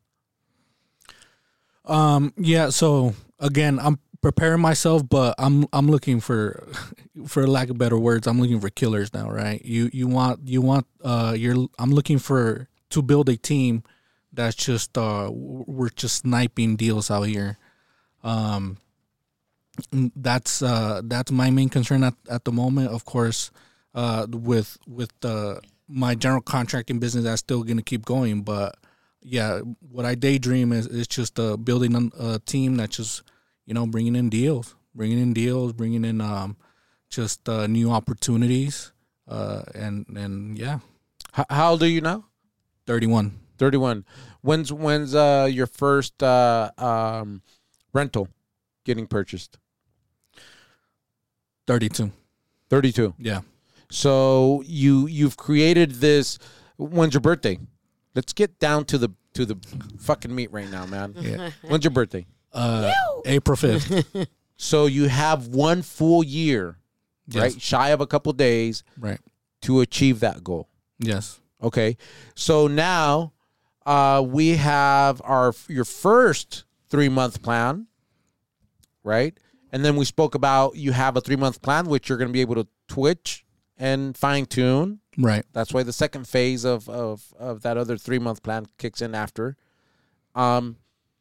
S5: Um. Yeah. So again, I'm preparing myself, but I'm I'm looking for, for lack of better words, I'm looking for killers now. Right. You you want you want uh you're I'm looking for to build a team that's just uh we're just sniping deals out here. Um. That's uh that's my main concern at, at the moment. Of course, uh with with the my general contracting business, that's still gonna keep going, but. Yeah, what I daydream is, is just uh, building a team that's just, you know, bringing in deals, bringing in deals, bringing in um, just uh, new opportunities, uh, and and yeah.
S3: How, how old are you now?
S5: thirty-one.
S3: thirty-one. When's when's uh, your first uh, um, rental getting purchased?
S5: thirty-two.
S3: thirty-two.
S5: Yeah.
S3: So you you've created this. When's your birthday? Let's get down to the to the fucking meat right now, man.
S5: Yeah.
S3: When's your birthday?
S5: Uh, April fifth.
S3: So you have one full year, right?
S5: Yes.
S3: Shy of a couple days
S5: Right.
S3: to achieve that goal.
S5: Yes.
S3: Okay. So now uh, we have our your first three month plan, right? And then we spoke about you have a three month plan, which you're going to be able to twitch and fine tune.
S5: Right.
S3: That's why the second phase of, of, of that other three month plan kicks in after. Um,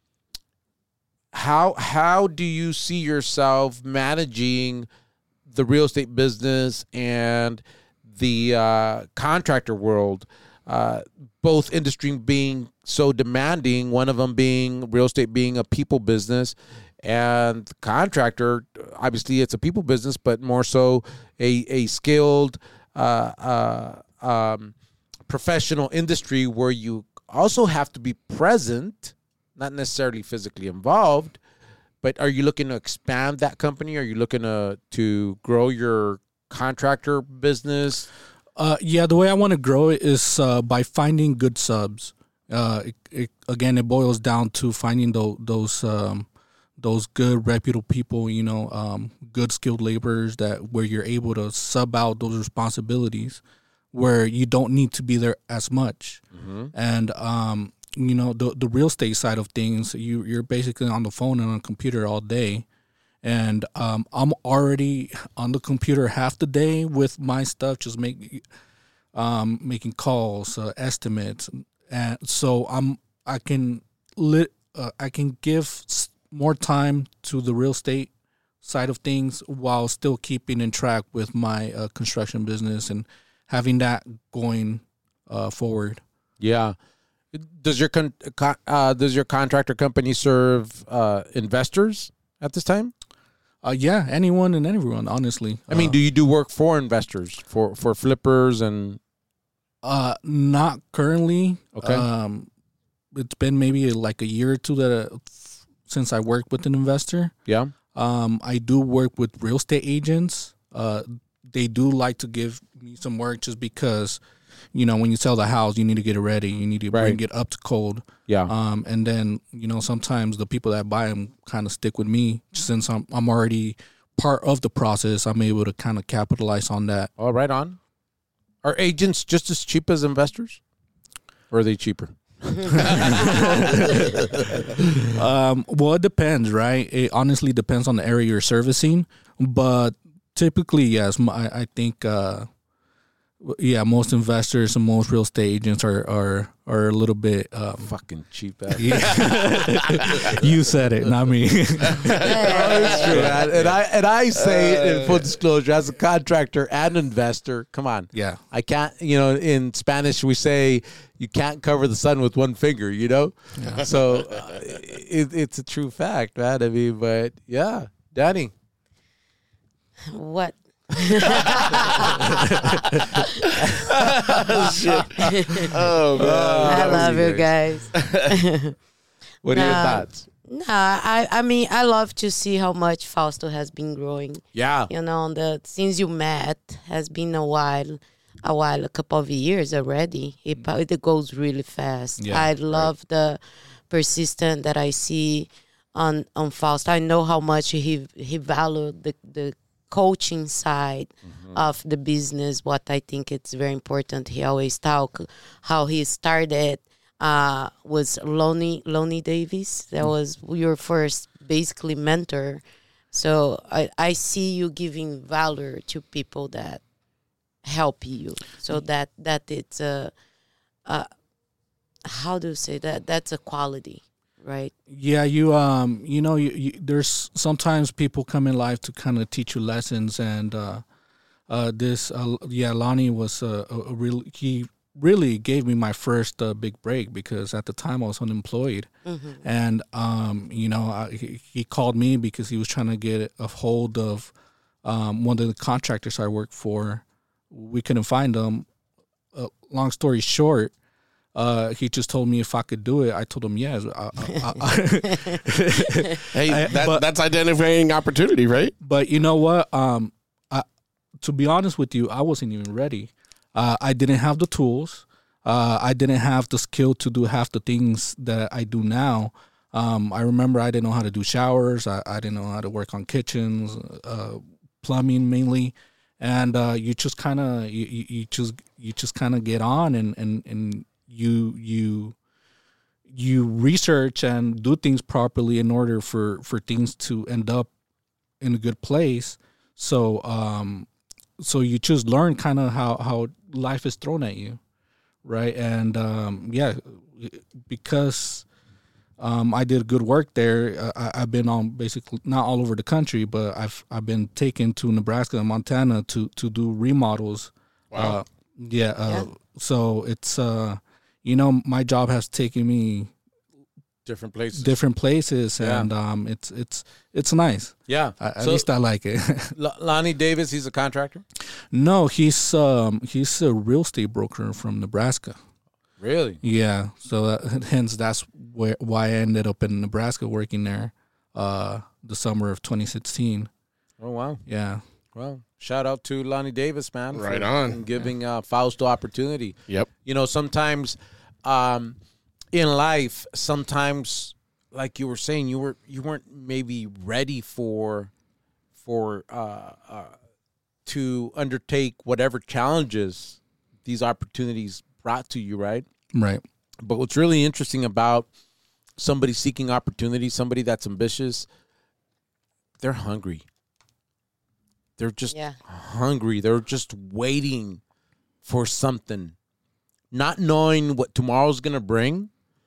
S3: how how do you see yourself managing the real estate business and the uh, contractor world? Uh, both industry being so demanding, one of them being real estate being a people business, and the contractor, obviously it's a people business, but more so a a skilled uh, uh, um, professional industry where you also have to be present, not necessarily physically involved. But are you looking to expand that company? Are you looking to to grow your contractor business?
S5: Uh, yeah, the way I want to grow it is uh, by finding good subs. Uh, it, it, again, it boils down to finding those those um, those good, reputable people. You know, um, good skilled laborers that where you're able to sub out those responsibilities, where you don't need to be there as much. Mm-hmm. And um, you know, the the real estate side of things, you you're basically on the phone and on a computer all day. And um, I'm already on the computer half the day with my stuff, just make, um, making calls, uh, estimates, and so I'm I can lit uh, I can give more time to the real estate side of things while still keeping in track with my uh, construction business and having that going uh, forward.
S3: Yeah. Does your con- uh, does your contractor company serve uh, investors at this time?
S5: Uh, yeah, anyone and everyone, honestly.
S3: I mean,
S5: uh,
S3: do you do work for investors, for, for flippers and?
S5: Uh, not currently.
S3: Okay.
S5: Um, it's been maybe like a year or two that uh, since I worked with an investor.
S3: Yeah.
S5: Um, I do work with real estate agents. Uh, they do like to give me some work just because, you know, when you sell the house, you need to get it ready. You need to
S3: Right.
S5: bring it up to code.
S3: Yeah.
S5: Um, and then, you know, sometimes the people that buy them kind of stick with me since I'm I'm already part of the process. I'm able to kind of capitalize on that.
S3: Oh, right on. Are agents just as cheap as investors? Or are they cheaper?
S5: Um, well, it depends, right? It honestly depends on the area you're servicing, but typically, yes, m- I, I think, uh, w- yeah, most investors and most real estate agents are are, are a little bit. Um,
S3: Fucking cheap ass.
S5: yeah. You said it, not me.
S3: It's true, man. And I and I say in full disclosure, as a contractor and investor, come on.
S5: Yeah.
S3: I can't, you know, in Spanish we say you can't cover the sun with one finger, you know? So uh, it, it's a true fact, man. I mean, but yeah, Danny.
S2: What?
S4: Oh man.
S2: I love
S3: was
S2: you guys.
S3: What are your
S2: Nah.
S3: thoughts?
S2: No, I I mean I love to see how much Fausto has been growing.
S3: Yeah.
S2: You know, the since you met has been a while, a while, a couple of years already. It po- it goes really fast.
S5: Yeah,
S2: I love the persistence that I see on on Fausto. I know how much he he valued the the coaching side of the business. What I think it's very important. He always talk how he started. Uh, was Lonnie Lonnie Davis. That was your first basically mentor. So I, I see you giving valor to people that help you. So that that it's a, uh, how do you say that? That's a quality, right?
S5: Yeah, you um, you know, you, you, there's sometimes people come in life to kind of teach you lessons, and uh, uh, this, uh, yeah, Lonnie was uh, a, a real he. really gave me my first uh, big break because at the time I was unemployed,
S2: Mm-hmm.
S5: and um, you know I, he, he called me because he was trying to get a hold of um, one of the contractors I worked for. We couldn't find them. Uh, long story short, uh, he just told me if I could do it. I told him yes. I, I, I,
S4: Hey,
S5: I-
S4: that,
S5: but-
S4: that's identifying opportunity, right?
S5: but you know what? Um, I, to be honest with you, I wasn't even ready. Uh, I didn't have the tools. Uh, I didn't have the skill to do half the things that I do now. Um, I remember I didn't know how to do showers. I, I didn't know how to work on kitchens, uh, plumbing mainly, and uh, you just kind of you, you, you just you just kind of get on and, and, and you you you research and do things properly in order for, for things to end up in a good place. So um, so you just learn kind of how, how life is thrown at you, right? And um, yeah, because um, I did good work there. Uh, I, I've been on basically not all over the country, but I've I've been taken to Nebraska and Montana to to do remodels.
S4: Wow.
S5: Uh, yeah, uh,
S2: Yeah.
S5: So it's uh, you know, my job has taken me
S3: Different places.
S5: different places,
S3: Yeah.
S5: and um, it's it's it's nice.
S3: Yeah.
S5: I, at
S3: So-
S5: least I like it.
S3: L- Lonnie Davis, he's a contractor?
S5: No, he's um he's a real estate broker from Nebraska.
S3: Really?
S5: Yeah, so that, hence that's where why I ended up in Nebraska working there, uh, the summer of twenty sixteen.
S3: Oh, wow.
S5: Yeah,
S3: Well, shout out to Lonnie Davis, man.
S4: Right
S3: for
S4: on.
S3: giving uh, Fausto opportunity.
S4: Yep.
S3: You know, sometimes um, in life, sometimes, like you were saying, you were you weren't maybe ready for for uh, uh, to undertake whatever challenges these opportunities brought to you, right?
S5: right.
S3: But what's really interesting about somebody seeking opportunity, somebody that's ambitious, they're hungry. They're just
S2: Yeah.
S3: hungry. They're just waiting for something, not knowing what tomorrow's going to bring,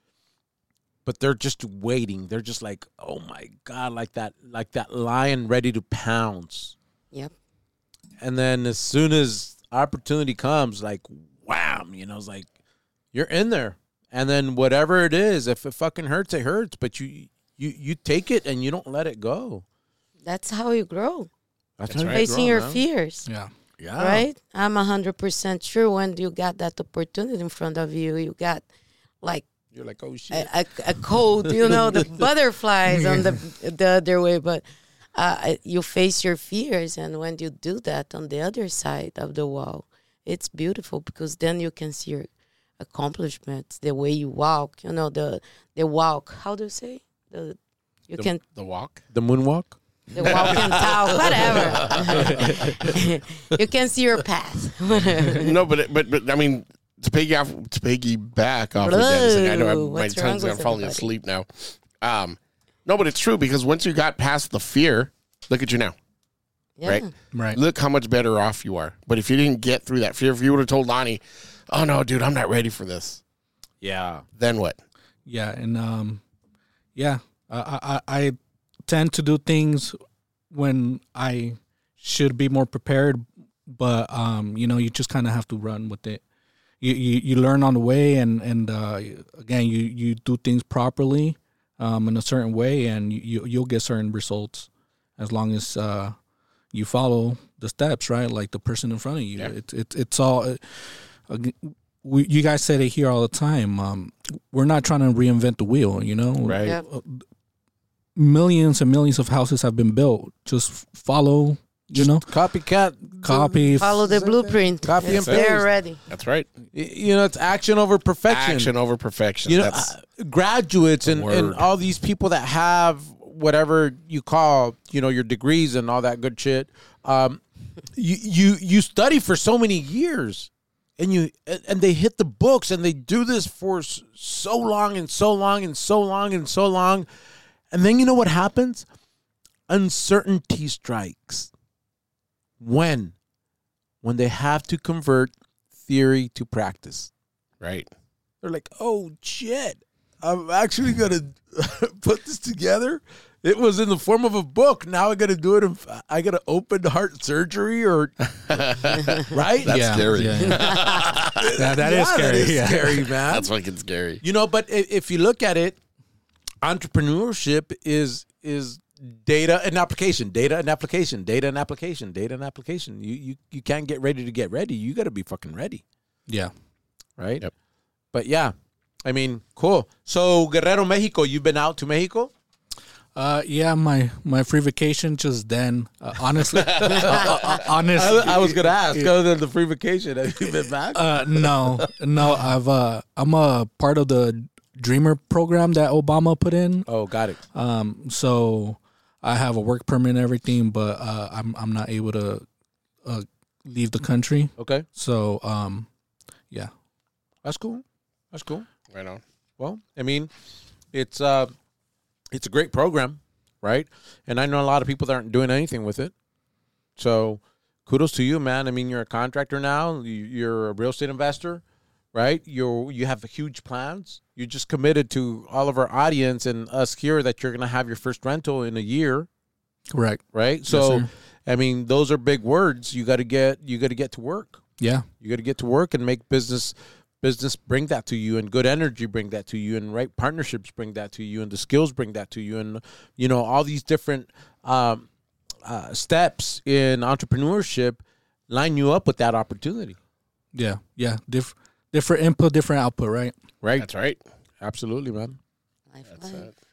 S3: but they're just waiting. They're just like, "Oh my God," like that like that lion ready to pounce.
S2: Yep.
S3: And then as soon as opportunity comes, like wham, you know, it's like you're in there. And then whatever it is, if it fucking hurts, it hurts. But you you you take it and you don't let it go.
S2: That's how you grow.
S3: That's,
S4: That's
S3: how you
S4: right.
S2: Facing
S3: grow,
S2: your
S3: man.
S2: fears.
S5: Yeah,
S3: Yeah.
S2: Right? I'm one hundred percent sure when you got that opportunity in front of you, you got like
S3: You're like, oh shit.
S2: a, a, a cold, you know, the butterflies on the the other way. But uh, you face your fears, and when you do that on the other side of the wall, it's beautiful because then you can see your accomplishments, the way you walk. You know the the walk. How do you say the? You
S4: The,
S2: can
S4: the walk.
S3: The moonwalk.
S2: the walk and talk, whatever. You can see your path.
S4: No, but it- but but I mean to piggy off to piggyback off of Dennis, and I know
S2: Hello.
S4: I'm, my
S2: What's wrong
S4: tongue's I'm
S2: with
S4: falling
S2: everybody?
S4: asleep now. Um, no, but it's true because once you got past the fear, look at you now.
S2: Yeah.
S4: Right.
S5: Right.
S4: Look how much better off you are. But if you didn't get through that fear, if you would have told Lonnie, "Oh no, dude, I'm not ready for this,"
S3: Yeah.
S4: then what?
S5: Yeah, and um, yeah, I, I I tend to do things when I should be more prepared, but um, you know, you just kind of have to run with it. You, you you learn on the way, and and uh, again, you you do things properly, um, in a certain way, and you you- you'll get certain results as long as uh, you follow the steps, right? Like the person in front of you.
S4: Yeah.
S5: It's it's it's all. Uh, we, you guys said it here all the time. Um, we're not trying to reinvent the wheel, you know.
S3: Right.
S2: Yeah.
S5: Millions and millions of houses have been built. Just follow, you know,
S3: Copycat.
S5: copy.
S2: Follow the blueprint.
S3: Copy
S2: It's
S3: and
S2: there
S3: paste.
S2: already.
S4: That's right.
S3: Y- You know, it's action over perfection.
S4: Action over perfection.
S3: You know,
S4: That's,
S3: uh, graduates and, and
S4: word.
S3: all these people that have whatever you call, you know, your degrees and all that good shit. Um, you you you study for so many years, and you and and they hit the books, and they do this for s- so long and so long and so long and so long, and then you know what happens? Uncertainty strikes. When? When they have to convert theory to practice.
S4: right.
S3: They're like, oh shit, I'm actually gonna put this together. It was in the form of a book. Now I gotta do it. In, I gotta open heart surgery or right?
S4: That's
S5: yeah,
S4: scary.
S5: Yeah, yeah. that, that is
S3: Yeah,
S5: scary.
S3: That is
S5: yeah.
S3: scary, man.
S4: That's fucking scary.
S3: You know, but if, if you look at it, entrepreneurship is is data and application, data and application, data and application, data and application. You you you can't get ready to get ready. You got to be fucking ready,
S5: Yeah.
S3: right?
S4: Yep.
S3: But yeah, I mean, cool. So Guerrero, Mexico. You've been out to Mexico?
S5: Uh, yeah, my my free vacation just then. Uh, honestly, uh, uh, honest.
S3: I, I was gonna ask. Other than the free vacation, have you been back?
S5: Uh, no, no. I've uh, I'm a part of the Dreamer program that Obama put in.
S3: Oh, got it.
S5: Um, so I have a work permit and everything, but uh, I'm I'm not able to uh, leave the country.
S3: Okay,
S5: So um, yeah,
S3: that's cool. That's cool.
S4: Right on.
S3: Well, I mean, it's uh, it's a great program, right? And I know a lot of people that aren't doing anything with it. So, kudos to you, man. I mean, you're a contractor now. You- You're a real estate investor, right? You you have huge plans. You just committed to all of our audience and us here that you're gonna have your first rental in a year,
S5: correct.
S3: right? So,
S5: sir.
S3: I mean, those are big words. You got to get you got to get to work.
S5: Yeah,
S3: You got to get to work and make business business bring that to you, and good energy bring that to you, and right partnerships bring that to you, and the skills bring that to you, and you know all these different um, uh, steps in entrepreneurship line you up with that opportunity.
S5: yeah, yeah. Diff- different input, different output. Right.
S3: Right?
S4: That's right.
S3: Absolutely, man.
S2: Life,
S4: That's
S2: life.
S4: it.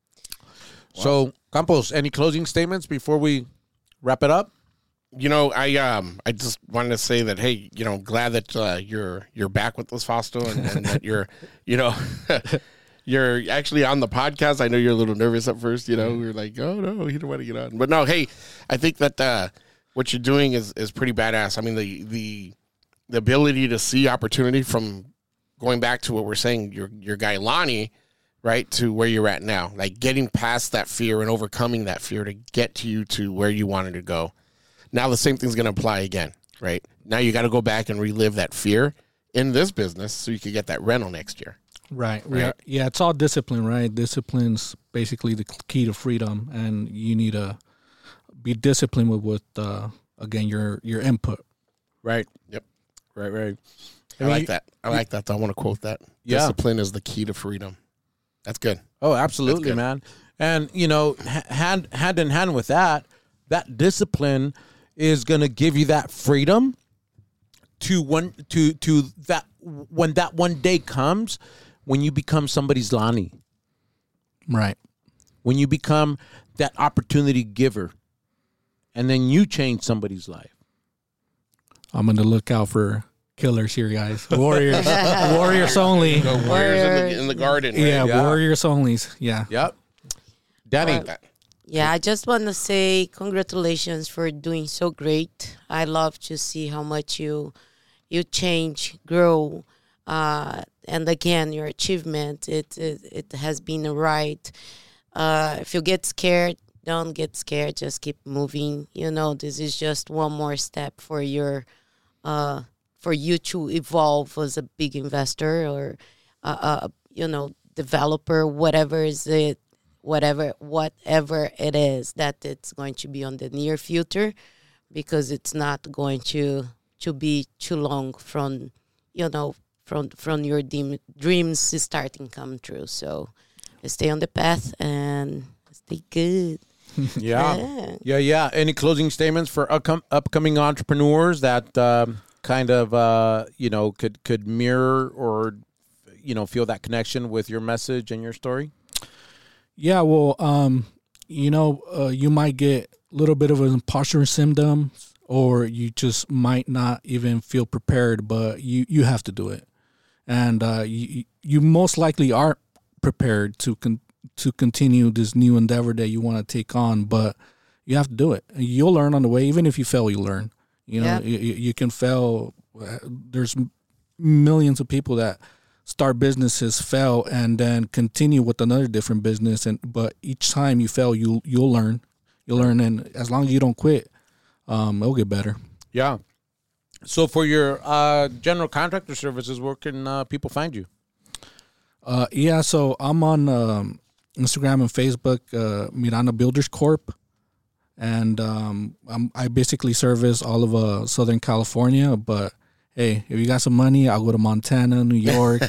S3: So, Campos, any closing statements before we wrap it up?
S4: You know, I um, I just wanted to say that hey, you know, glad that uh, you're you're back with us, Fausto, and, and that you're, you know, you're actually on the podcast. I know you're a little nervous at first. You know, we were like, oh no, he don't want to get on, but no, hey, I think that uh, what you're doing is is pretty badass. I mean, the the the ability to see opportunity from going back to what we're saying, your your guy Lonnie, right, to where you're at now, like getting past that fear and overcoming that fear to get to you to where you wanted to go. Now the same thing's going to apply again, right? Now you got to go back and relive that fear in this business so you can get that rental next year.
S5: Right.
S4: Right.
S5: Yeah. Yeah. It's all discipline, right? Discipline's basically the key to freedom, and you need to be disciplined with, with uh, again, your your input.
S3: Right.
S4: Yep.
S3: Right. Right.
S4: I, like that. I like that. I want to quote that.
S3: Yeah.
S4: Discipline is the key to freedom. That's good.
S3: Oh,
S4: That's
S3: absolutely,
S4: good.
S3: man. And you know, ha- hand hand in hand with that, that discipline is going to give you that freedom to one to to that when that one day comes when you become somebody's Lonnie,
S5: Right.
S3: when you become that opportunity giver, and then you change somebody's life?
S5: I'm going to look out for killers here, guys. Warriors. Warriors only.
S4: The warriors,
S2: Warriors.
S4: In, the, in the garden. Right?
S5: Yeah,
S3: Yeah.
S5: warriors only. Yeah.
S3: Yep. Danny.
S2: Yeah, I just want to say congratulations for doing so great. I love to see how much you you change, grow, uh, and again, your achievement. It it, it has been a ride. Uh, if you get scared, don't get scared. Just keep moving. You know, this is just one more step for your uh, for you to evolve as a big investor or uh, uh, you know developer, whatever is it. Whatever, whatever it is that it's going to be on the near future, because it's not going to to be too long from, you know, from from your dream, dreams starting come true. So, stay on the path and stay good.
S3: Yeah.
S2: Yeah.
S3: Yeah, yeah. Any closing statements for upcom- upcoming entrepreneurs that um, kind of, uh, you know, could, could mirror or, you know, feel that connection with your message and your story?
S5: Yeah, well, um, you know, uh, you might get a little bit of an imposter symptoms, or you just might not even feel prepared, but you, you have to do it. And uh, you, you most likely are prepared to con- to continue this new endeavor that you want to take on, but you have to do it. You'll learn on the way. Even if you fail, you learn. You know,
S2: Yeah.
S5: you, you can fail. There's millions of people that start businesses, fail, and then continue with another different business. And but each time you fail, you you'll learn, you'll learn, and as long as you don't quit, um, it'll get better.
S3: Yeah. So for your uh, general contractor services, where can uh, people find you?
S5: Uh, yeah, so I'm on um, Instagram and Facebook, uh, Miranda Builders Corp, and um, I'm, I basically service all of uh, Southern California, but hey, if you got some money, I'll go to Montana, New York.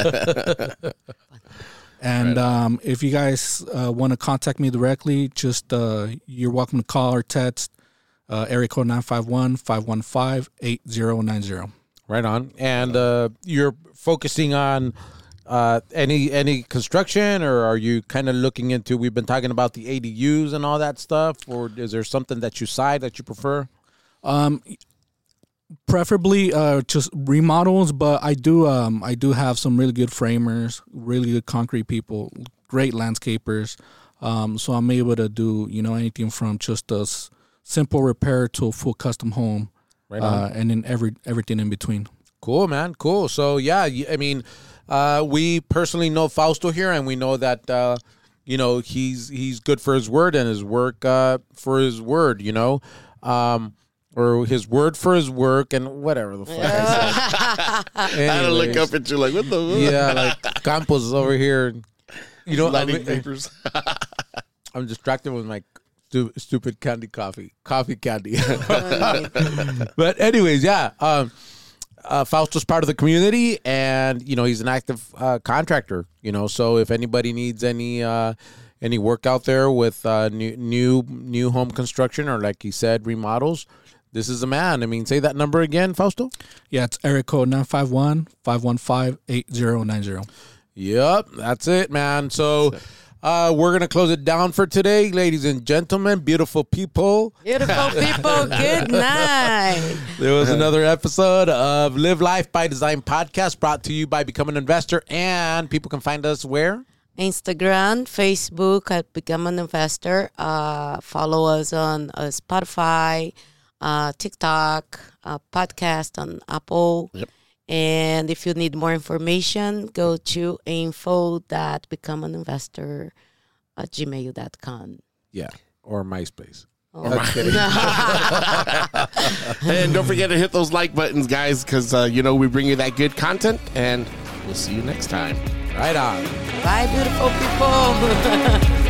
S5: And um, if you guys uh, want to contact me directly, just uh, you're welcome to call or text uh, area code nine five one, five one five, eight zero nine zero.
S3: Right on. And uh, you're focusing on uh, any any construction, or are you kind of looking into, we've been talking about the A D Us and all that stuff, or is there something that you side that you prefer?
S5: Um, preferably uh, just remodels, but I do um, I do have some really good framers, really good concrete people, great landscapers. Um, so I'm able to do, you know, anything from just a s- simple repair to a full custom home,
S3: Right on.
S5: uh, and then every everything in between.
S3: Cool, man. Cool. So, yeah, y- I mean, uh, we personally know Fausto here, and we know that, uh, you know, he's he's good for his word and his work uh, for his word, you know, um, or his word for his work and whatever the fuck I said.
S4: I had to look
S3: Anyways.
S4: up at you like, what the?
S3: Yeah, like Campos is over here. You know,
S4: Lighting
S3: I'm,
S4: papers.
S3: I'm distracted with my stu- stupid candy coffee, coffee candy. But anyways, yeah, um, uh, Fausto's part of the community, and you know he's an active uh, contractor. You know, so if anybody needs any uh, any work out there with uh, new new new home construction, or like he said, remodels, this is a man. I mean, say that number again, Fausto.
S5: Yeah, it's area code nine five one, five one five, eight zero nine zero.
S3: Yep, that's it, man. So uh, we're going to close it down for today, ladies and gentlemen, beautiful people.
S2: Beautiful people, good night.
S3: There was another episode of Live Life by Design podcast brought to you by Become an Investor. And people can find us where?
S2: Instagram, Facebook at Become an Investor. Uh, follow us on uh, Spotify, uh, TikTok, uh, podcast on Apple.
S4: Yep.
S2: And if you need more information, go to info dot become an investor at gmail dot com.
S3: Yeah, or MySpace.
S2: Oh.
S3: That's kidding.
S4: And don't forget to hit those like buttons, guys, because, uh, you know, we bring you that good content, and we'll see you next time.
S3: Right on.
S2: Bye, beautiful people.